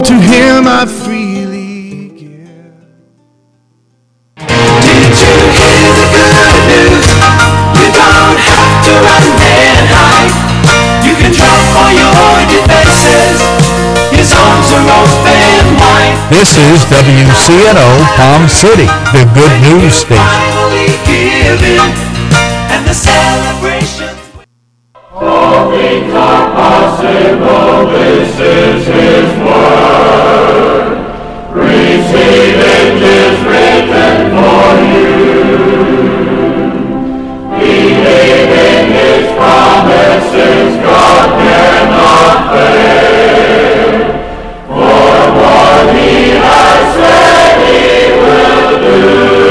To him I freely give. Did you hear the good news? You don't have to run and hide. You can drop all your defenses. His arms are open wide. This is WCNO Palm City, the good news station. And the celebrations. All things are possible. This is His word. Receive it is written for you. Believe in His promises. God cannot fail. For what He has said He will do.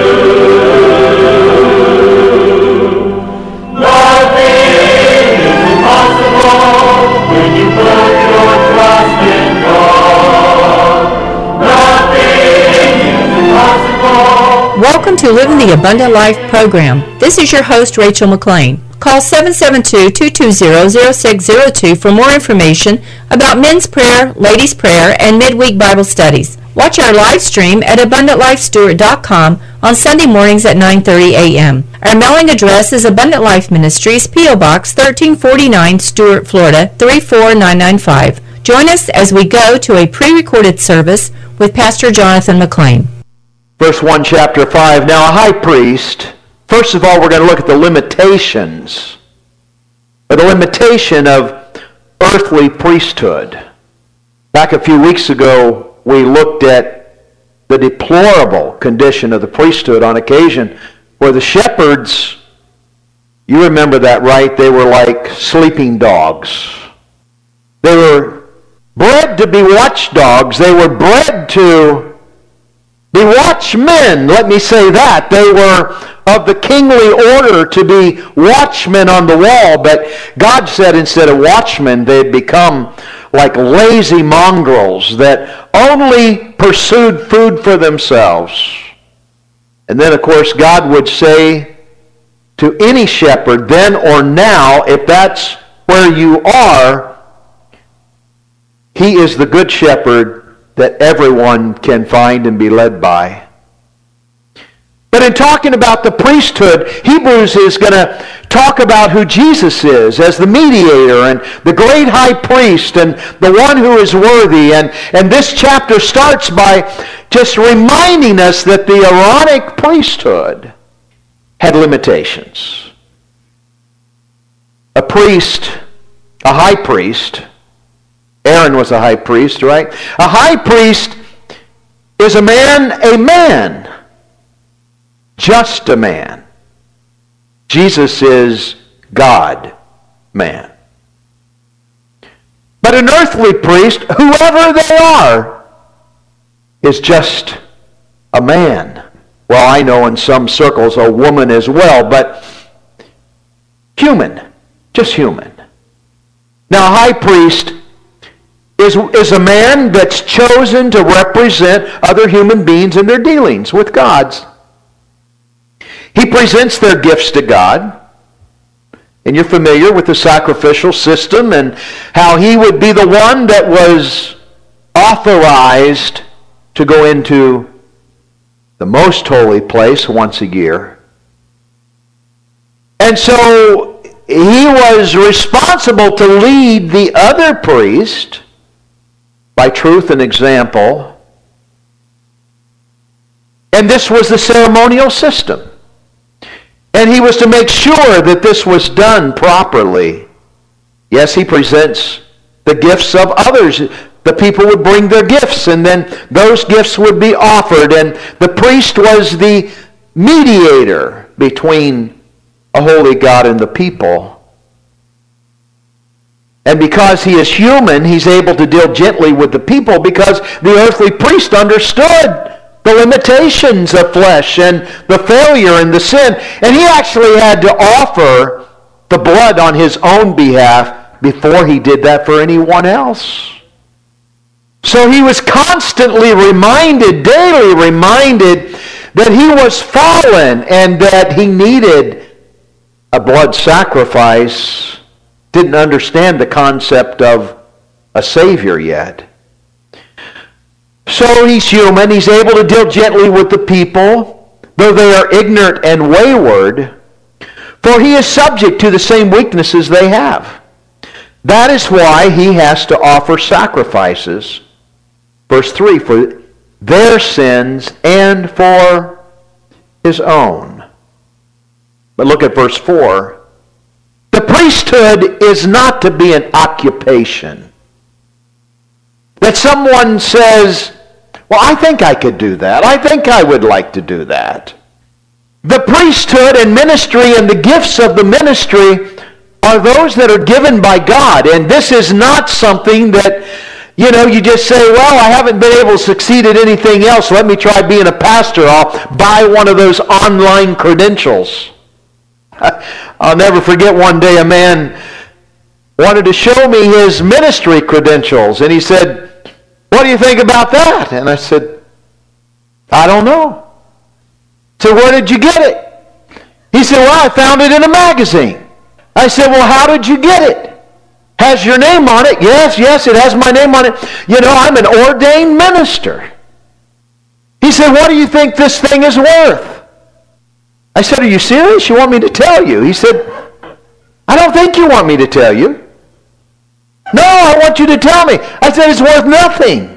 Nothing is impossible when you put your trust in God. Nothing is impossible. Welcome to Living the Abundant Life program. This is your host, Rachel McLean. Call 772-220-0602 for more information about men's prayer, ladies' prayer, and midweek Bible studies. Watch our live stream at AbundantLifeStewart.com on Sunday mornings at 9:30 a.m. Our mailing address is Abundant Life Ministries, P.O. Box 1349, Stuart, Florida 34995. Join us as we go to a pre-recorded service with Pastor Jonathan McLean. Verse 1, chapter 5. Now a high priest, first of all we're going to look at the limitations, or the limitation of earthly priesthood. Back a few weeks ago, we looked at the deplorable condition of the priesthood on occasion where the shepherds, you remember that, right? They were like sleeping dogs. They were bred to be watchdogs. They were bred to be watchmen, let me say that. They were of the kingly order to be watchmen on the wall, but God said instead of watchmen, they'd become like lazy mongrels that only pursued food for themselves. And then, of course, God would say to any shepherd, then or now, if that's where you are, He is the good shepherd that everyone can find and be led by. But in talking about the priesthood, Hebrews is going to talk about who Jesus is as the mediator and the great high priest and the one who is worthy. And this chapter starts by just reminding us that the Aaronic priesthood had limitations. A priest, a high priest, Aaron was a high priest, right? A high priest is a man, just a man. Jesus is God, man. But an earthly priest, whoever they are, is just a man. Well, I know in some circles a woman as well, but human, just human. Now, a high priest is a man that's chosen to represent other human beings in their dealings with God's. He presents their gifts to God. And you're familiar with the sacrificial system and how he would be the one that was authorized to go into the most holy place once a year. And so he was responsible to lead the other priest by truth and example. And this was the ceremonial system. And he was to make sure that this was done properly. Yes, he presents the gifts of others. The people would bring their gifts, and then those gifts would be offered. And the priest was the mediator between a holy God and the people. And because he is human, he's able to deal gently with the people because the earthly priest understood the limitations of flesh and the failure and the sin. And he actually had to offer the blood on his own behalf before he did that for anyone else. So he was constantly reminded, daily reminded, that he was fallen and that he needed a blood sacrifice. Didn't understand the concept of a Savior yet. So he's human. He's able to deal gently with the people, though they are ignorant and wayward, for he is subject to the same weaknesses they have. That is why he has to offer sacrifices. Verse 3, for their sins and for his own. But look at verse 4. The priesthood is not to be an occupation. That someone says, well, I think I could do that. I think I would like to do that. The priesthood and ministry and the gifts of the ministry are those that are given by God. And this is not something that, you just say, well, I haven't been able to succeed at anything else. Let me try being a pastor. I'll buy one of those online credentials. I'll never forget one day a man wanted to show me his ministry credentials. And he said, what do you think about that? And I said, I don't know. So where did you get it? He said, well, I found it in a magazine. I said, well, how did you get it? Has your name on it? Yes, it has my name on it. I'm an ordained minister. He said, what do you think this thing is worth? I said, are you serious? You want me to tell you? He said, I don't think you want me to tell you. No, I want you to tell me. I said, it's worth nothing.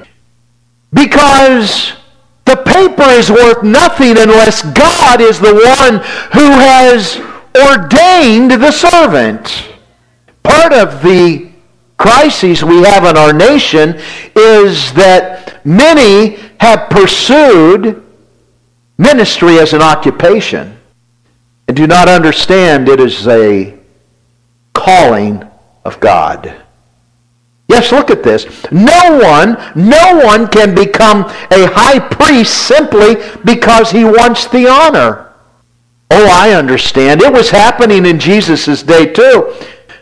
Because the paper is worth nothing unless God is the one who has ordained the servant. Part of the crises we have in our nation is that many have pursued ministry as an occupation and do not understand it is a calling of God. Yes, look at this. No one can become a high priest simply because he wants the honor. Oh, I understand. It was happening in Jesus' day too.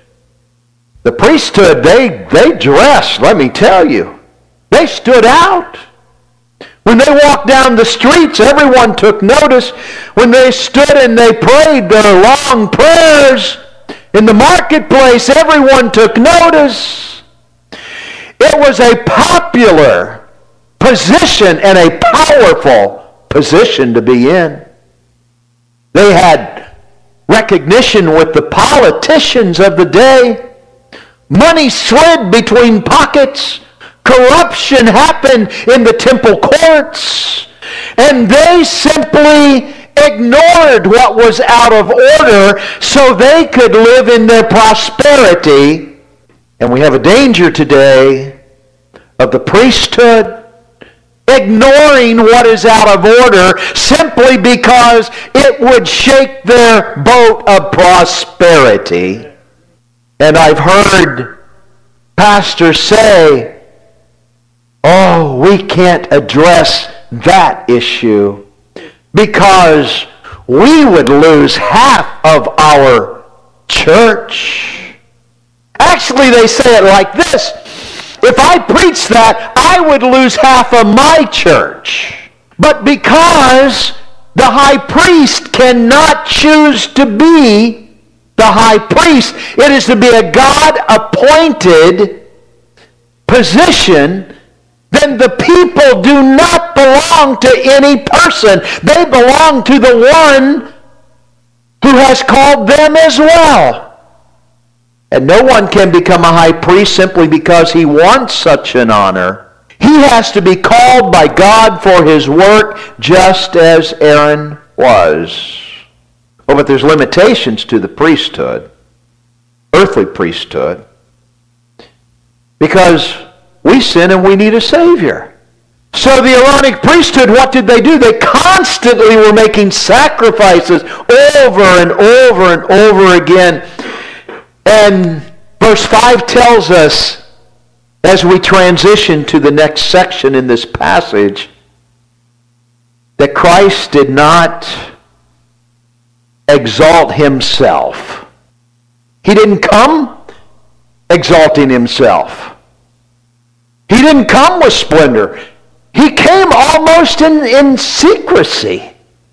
The priesthood, they dressed, let me tell you. They stood out. When they walked down the streets, everyone took notice. When they stood and they prayed their long prayers in the marketplace, everyone took notice. It was a popular position and a powerful position to be in. They had recognition with the politicians of the day. Money slid between pockets. Corruption happened in the temple courts. And they simply ignored what was out of order so they could live in their prosperity. And we have a danger today of the priesthood ignoring what is out of order simply because it would shake their boat of prosperity. And I've heard pastors say, oh, we can't address that issue because we would lose half of our church. Actually, they say it like this. If I preach that, I would lose half of my church. But because the high priest cannot choose to be the high priest, it is to be a God-appointed position, then the people do not belong to any person. They belong to the one who has called them as well. And no one can become a high priest simply because he wants such an honor. He has to be called by God for his work just as Aaron was. Oh, but there's limitations to the priesthood, earthly priesthood, because we sin and we need a Savior. So the Aaronic priesthood, what did they do? They constantly were making sacrifices over and over and over again. And verse 5 tells us, as we transition to the next section in this passage, that Christ did not exalt himself. He didn't come exalting himself. He didn't come with splendor. He came almost in secrecy.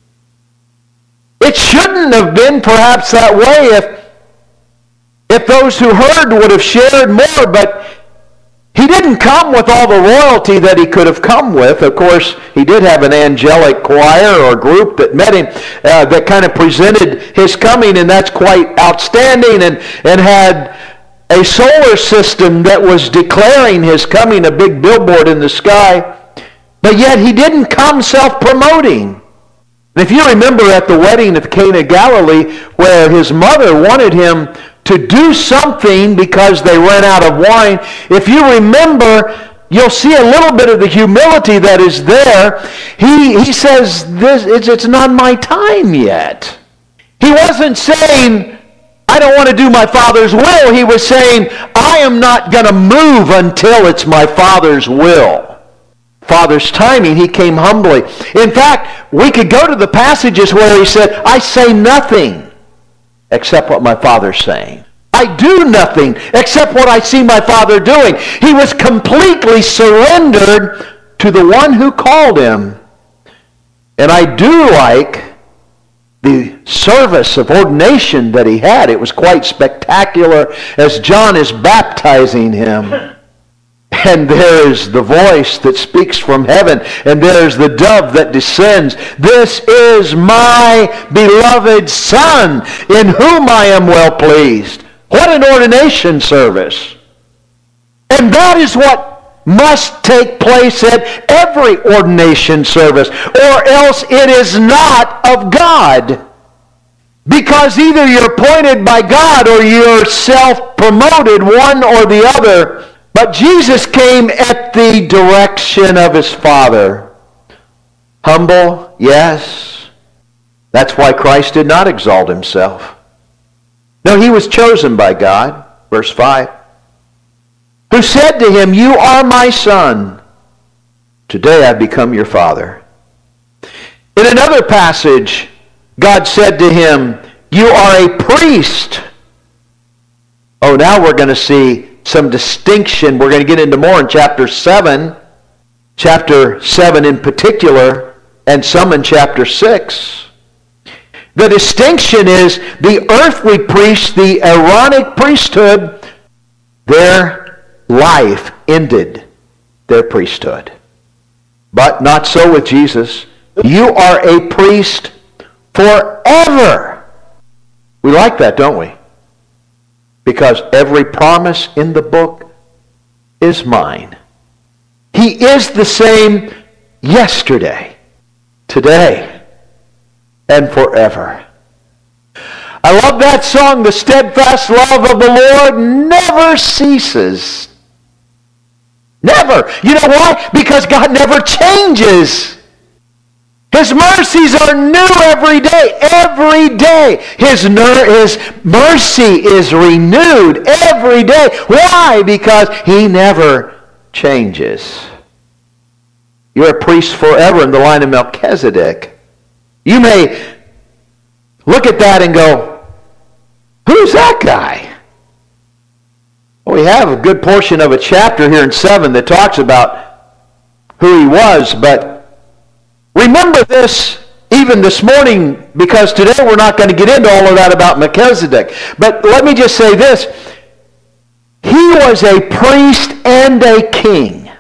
It shouldn't have been perhaps that way if those who heard would have shared more, but He didn't come with all the royalty that he could have come with. Of course, he did have an angelic choir or group that met him that kind of presented his coming, and that's quite outstanding, and had a solar system that was declaring his coming, a big billboard in the sky. But yet he didn't come self-promoting. If you remember at the wedding at Cana of Galilee, where his mother wanted him to do something because they ran out of wine, if you remember, you'll see a little bit of the humility that is there. He says, it's not my time yet. He wasn't saying, I don't want to do my Father's will. He was saying, I am not going to move until it's my Father's will. Father's timing, he came humbly. In fact, we could go to the passages where he said, I say nothing except what my Father's saying. I do nothing except what I see my Father doing. He was completely surrendered to the one who called him. And I do like the service of ordination that he had. It was quite spectacular as John is baptizing him. And there is the voice that speaks from heaven, and there's the dove that descends. This is my beloved Son, in whom I am well pleased. What an ordination service. And that is what must take place at every ordination service, or else it is not of God. Because either you're appointed by God or you're self-promoted, one or the other. But Jesus came at the direction of his Father. Humble, yes. That's why Christ did not exalt himself. No, he was chosen by God. Verse 5. Who said to him, you are my Son. Today I've become your Father. In another passage, God said to him, you are a priest. Oh, now we're going to see some distinction. We're going to get into more in chapter 7. Chapter 7 in particular, and some in chapter 6. The distinction is the earthly priests, the Aaronic priesthood, their life ended their priesthood. But not so with Jesus. You are a priest forever. We like that, don't we? Because every promise in the book is mine. He is the same yesterday, today, and forever. I love that song, the steadfast love of the Lord never ceases. Never. You know why? Because God never changes. His mercies are new every day. Every day. His mercy is renewed every day. Why? Because he never changes. You're a priest forever in the line of Melchizedek. You may look at that and go, who's that guy? Well, we have a good portion of a chapter here in 7 that talks about who he was, but remember this even this morning, because today we're not going to get into all of that about Melchizedek. But let me just say this. He was a priest and a king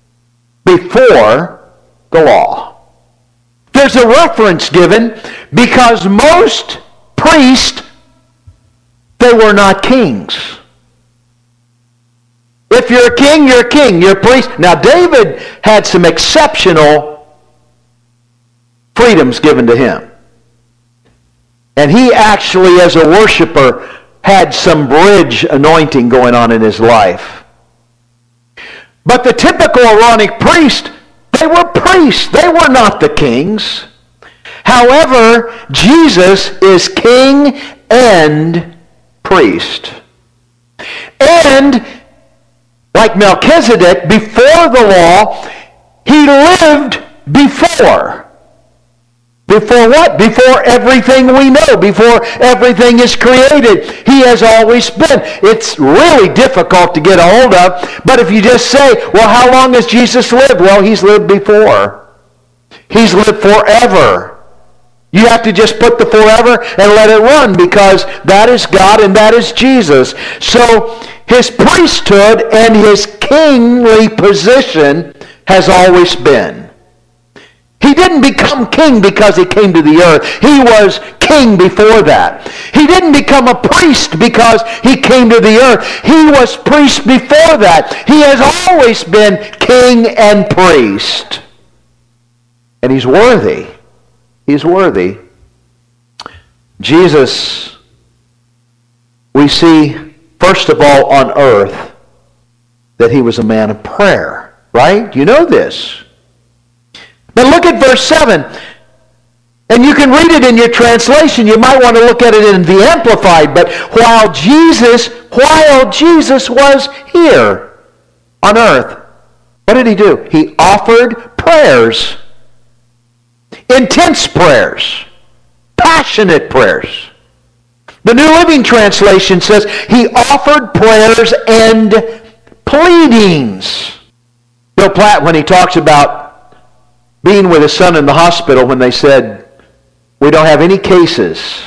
before the law. There's a reference given because most priests, they were not kings. If you're a king, you're a king. You're a priest. Now, David had some exceptional freedoms given to him. And he actually, as a worshiper, had some bridge anointing going on in his life. But the typical Aaronic priest, they were priests. They were not the kings. However, Jesus is king and priest. And like Melchizedek, before the law, he lived before. Before what? Before everything we know. Before everything is created. He has always been. It's really difficult to get a hold of. But if you just say, well, how long has Jesus lived? Well, he's lived before. He's lived forever. You have to just put the forever and let it run, because that is God and that is Jesus. So his priesthood and his kingly position has always been. He didn't become king because he came to the earth. He was king before that. He didn't become a priest because he came to the earth. He was priest before that. He has always been king and priest. And he's worthy. He's worthy. Jesus, we see, first of all, on earth, that he was a man of prayer. Right? You know this. Now look at verse 7. And you can read it in your translation. You might want to look at it in the Amplified. But while Jesus was here on earth, what did he do? He offered prayers. Intense prayers. Passionate prayers. The New Living Translation says he offered prayers and pleadings. Bill Platt, when he talks about being with his son in the hospital, when they said, we don't have any cases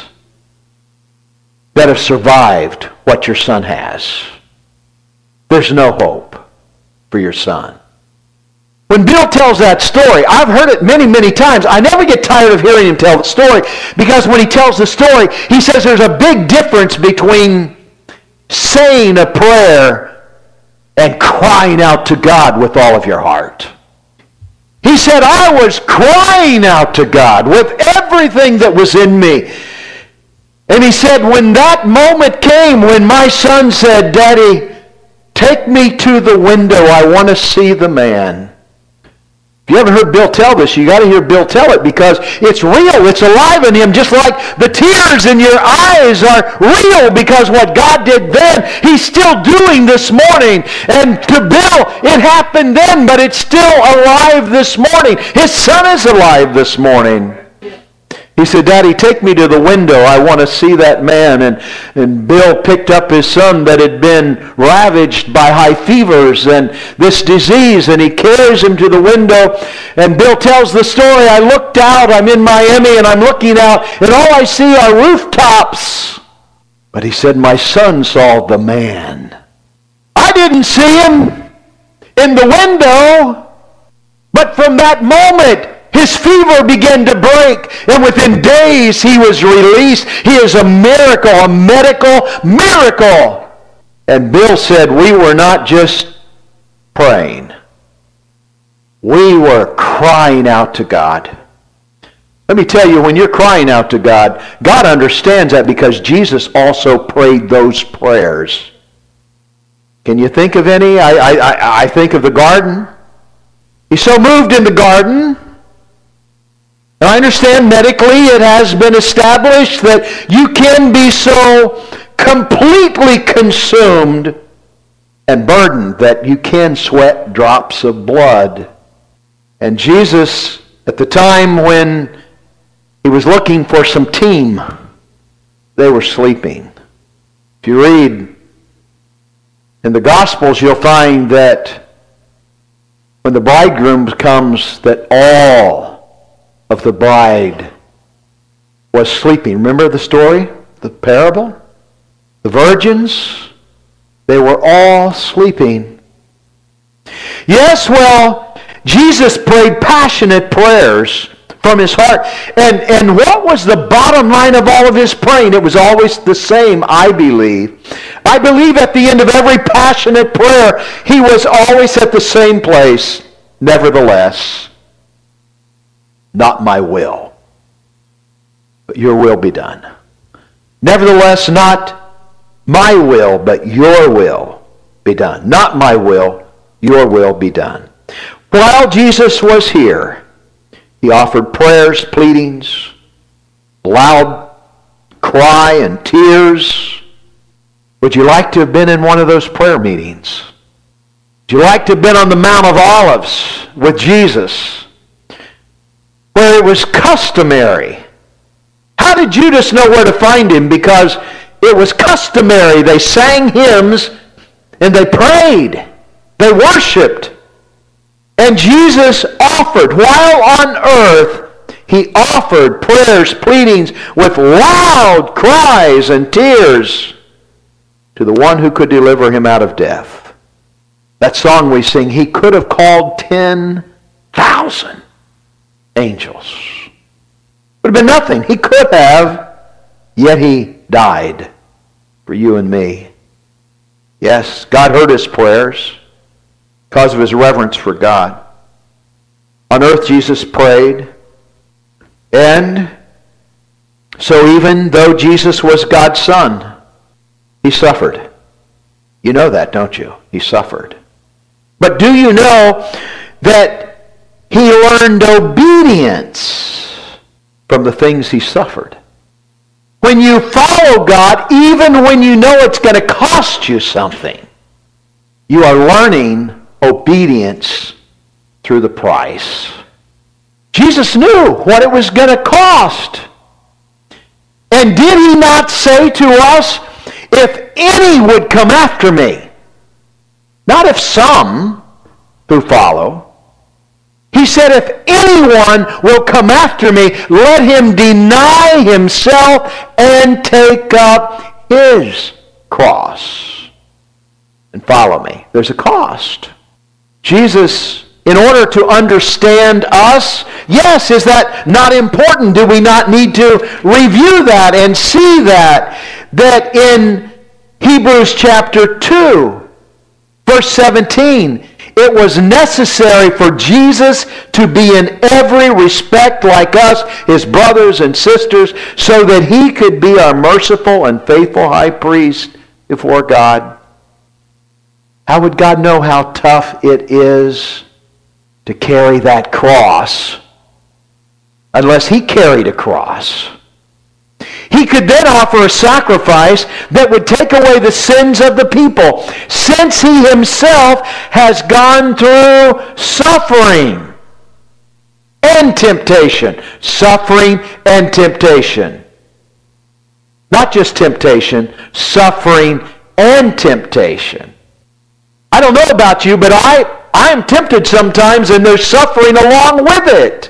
that have survived what your son has. There's no hope for your son. When Bill tells that story, I've heard it many, many times. I never get tired of hearing him tell the story, because when he tells the story, he says there's a big difference between saying a prayer and crying out to God with all of your heart. He said, I was crying out to God with everything that was in me. And he said, when that moment came, when my son said, Daddy, take me to the window, I want to see the man. If you haven't heard Bill tell this, you got to hear Bill tell it, because it's real. It's alive in him, just like the tears in your eyes are real, because what God did then, he's still doing this morning. And to Bill, it happened then, but it's still alive this morning. His son is alive this morning. He said, Daddy, take me to the window. I want to see that man. And Bill picked up his son that had been ravaged by high fevers and this disease, and he carries him to the window. And Bill tells the story, I looked out, I'm in Miami, and I'm looking out, and all I see are rooftops. But he said, my son saw the man. I didn't see him in the window, but from that moment, his fever began to break, and within days he was released. He is a miracle, a medical miracle. And Bill said, we were not just praying. We were crying out to God. Let me tell you, when you're crying out to God, God understands that, because Jesus also prayed those prayers. Can you think of any? I think of the garden. He's so moved in the garden. And I understand medically it has been established that you can be so completely consumed and burdened that you can sweat drops of blood. And Jesus, at the time when he was looking for some team, they were sleeping. If you read in the Gospels, you'll find that when the bridegroom comes, that all of the bride was sleeping. Remember the story? The parable? The virgins? They were all sleeping. Yes, well, Jesus prayed passionate prayers from his heart. And what was the bottom line of all of his praying? It was always the same, I believe. I believe at the end of every passionate prayer, he was always at the same place. Nevertheless, not my will, but your will be done. Nevertheless, not my will, but your will be done. Not my will, your will be done. While Jesus was here, he offered prayers, pleadings, loud cry and tears. Would you like to have been in one of those prayer meetings? Would you like to have been on the Mount of Olives with Jesus, where it was customary? How did Judas know where to find him? Because it was customary. They sang hymns and they prayed. They worshiped. And Jesus offered, while on earth, he offered prayers, pleadings with loud cries and tears to the one who could deliver him out of death. That song we sing, he could have called 10,000 angels. Would have been nothing. He could have, yet he died for you and me. Yes, God heard his prayers because of his reverence for God. On earth, Jesus prayed, and so even though Jesus was God's Son, he suffered. You know that, don't you? He suffered. But do you know that he learned obedience from the things he suffered? When you follow God, even when you know it's going to cost you something, you are learning obedience through the price. Jesus knew what it was going to cost. And did he not say to us, if any would come after me, not if some who follow, he said, if anyone will come after me, let him deny himself and take up his cross and follow me. There's a cost. Jesus, in order to understand us, yes, is that not important? Do we not need to review that and see that in Hebrews chapter 2, verse 17, it was necessary for Jesus to be in every respect like us, his brothers and sisters, so that he could be our merciful and faithful high priest before God. How would God know how tough it is to carry that cross unless he carried a cross? He could then offer a sacrifice that would take away the sins of the people, since he himself has gone through suffering and temptation. Suffering and temptation. Not just temptation, suffering and temptation. I don't know about you, but I am tempted sometimes, and there's suffering along with it.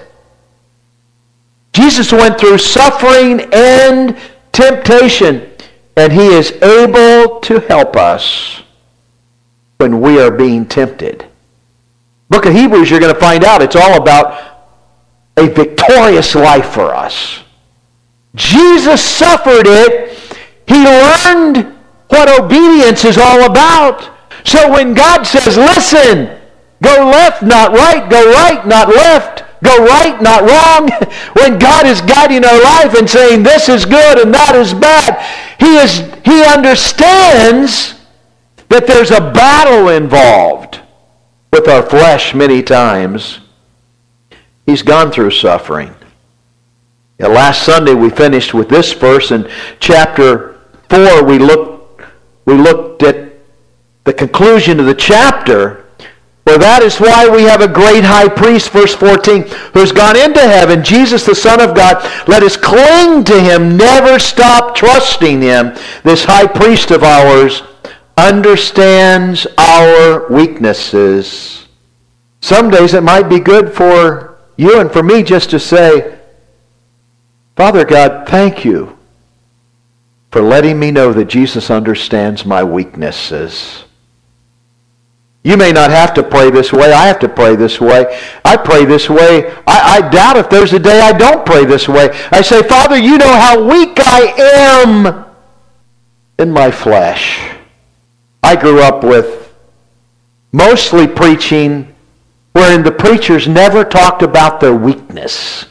Jesus went through suffering and temptation, and he is able to help us when we are being tempted. Book of Hebrews, you're going to find out it's all about a victorious life for us. Jesus suffered it. He learned what obedience is all about. So when God says, listen, go left, not right, go right, not left, go right, not wrong. When God is guiding our life and saying this is good and that is bad, he understands that there's a battle involved with our flesh many times. He's gone through suffering. Last Sunday we finished with this verse. In chapter 4 we looked at the conclusion of the chapter. For that is why we have a great high priest, verse 14, who has gone into heaven, Jesus the Son of God. Let us cling to him, never stop trusting him. This high priest of ours understands our weaknesses. Some days it might be good for you and for me just to say, Father God, thank you for letting me know that Jesus understands my weaknesses. You may not have to pray this way. I have to pray this way. I pray this way. I doubt if there's a day I don't pray this way. I say, Father, you know how weak I am in my flesh. I grew up with mostly preaching wherein the preachers never talked about their weakness.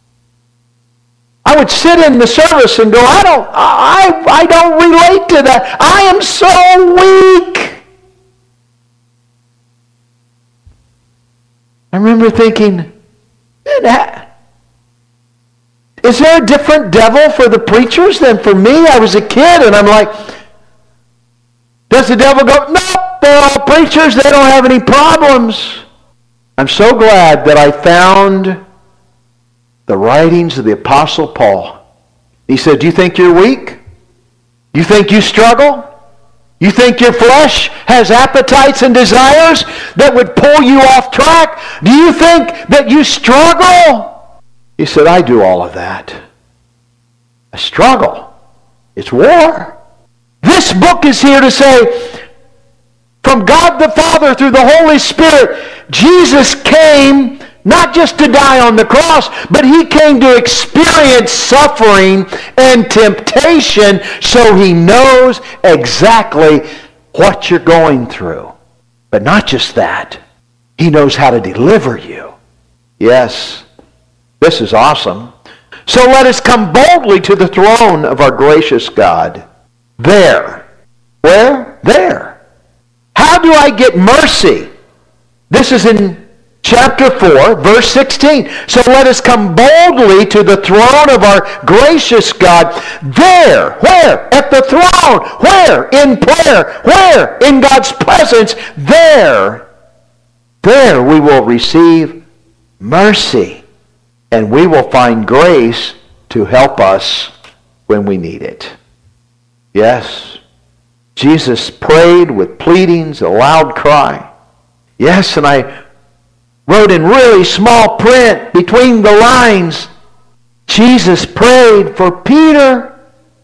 I would sit in the service and go, I don't relate to that. I am so weak. I remember thinking, is there a different devil for the preachers than for me? I was a kid, and I'm like, does the devil go, no, they're all preachers, they don't have any problems. I'm so glad that I found the writings of the Apostle Paul. He said, do you think you're weak? You think you struggle? You think your flesh has appetites and desires that would pull you off track? Do you think that you struggle? He said, I do all of that. I struggle. It's war. This book is here to say, from God the Father through the Holy Spirit, Jesus came not just to die on the cross, but he came to experience suffering and temptation so he knows exactly what you're going through. But not just that. He knows how to deliver you. Yes, this is awesome. So let us come boldly to the throne of our gracious God. There. Where? There. How do I get mercy? This is in chapter 4, verse 16. So let us come boldly to the throne of our gracious God. There. Where? At the throne. Where? In prayer. Where? In God's presence. There. There we will receive mercy. And we will find grace to help us when we need it. Yes. Jesus prayed with pleadings, a loud cry. Yes, and I wrote in really small print between the lines, Jesus prayed for Peter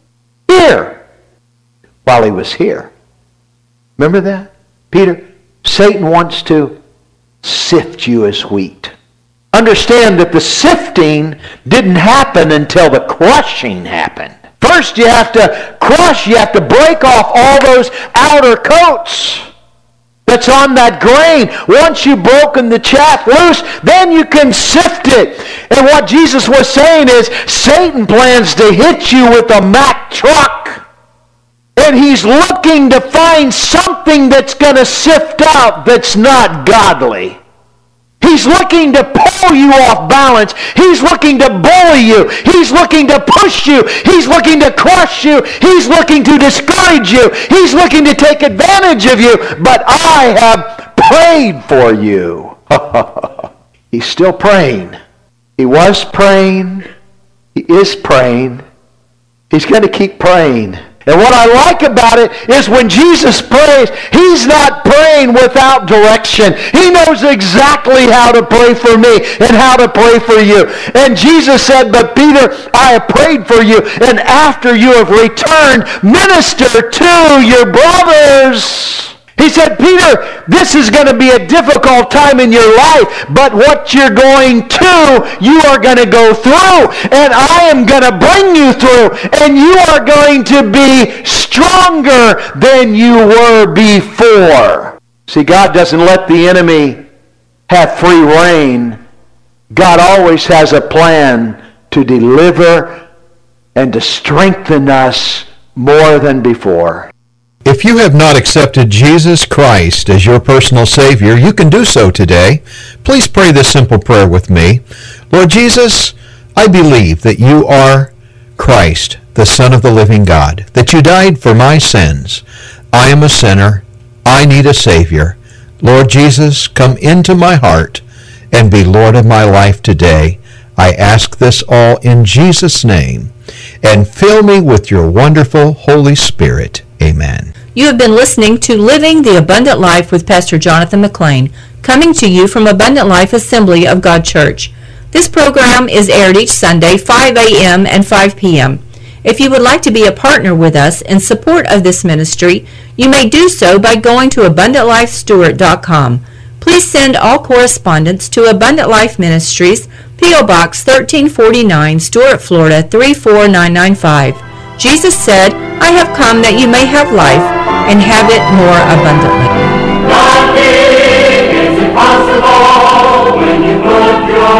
here while he was here. Remember that? Peter, Satan wants to sift you as wheat. Understand that the sifting didn't happen until the crushing happened. First you have to crush, you have to break off all those outer coats that's on that grain. Once you've broken the chaff loose, then you can sift it. And what Jesus was saying is, Satan plans to hit you with a Mack truck. And he's looking to find something that's going to sift out that's not godly. He's looking to pull you off balance. He's looking to bully you. He's looking to push you. He's looking to crush you. He's looking to discourage you. He's looking to take advantage of you. But I have prayed for you. He's still praying. He was praying. He is praying. He's going to keep praying. And what I like about it is when Jesus prays, he's not praying without direction. He knows exactly how to pray for me and how to pray for you. And Jesus said, but Peter, I have prayed for you, and after you have returned, minister to your brothers. He said, Peter, this is going to be a difficult time in your life, but what you're going to, you are going to go through, and I am going to bring you through, and you are going to be stronger than you were before. See, God doesn't let the enemy have free rein. God always has a plan to deliver and to strengthen us more than before. If you have not accepted Jesus Christ as your personal Savior, you can do so today. Please pray this simple prayer with me. Lord Jesus, I believe that you are Christ, the Son of the living God, that you died for my sins. I am a sinner. I need a Savior. Lord Jesus, come into my heart and be Lord of my life today. I ask this all in Jesus' name, and fill me with your wonderful Holy Spirit. Amen. You have been listening to Living the Abundant Life with Pastor Jonathan McLean, coming to you from Abundant Life Assembly of God Church. This program is aired each Sunday, 5 a.m. and 5 p.m. If you would like to be a partner with us in support of this ministry, you may do so by going to AbundantLifeStewart.com. Please send all correspondence to Abundant Life Ministries, P.O. Box 1349, Stuart, Florida 34995. Jesus said, I have come that you may have life and have it more abundantly. Nothing is impossible when you put your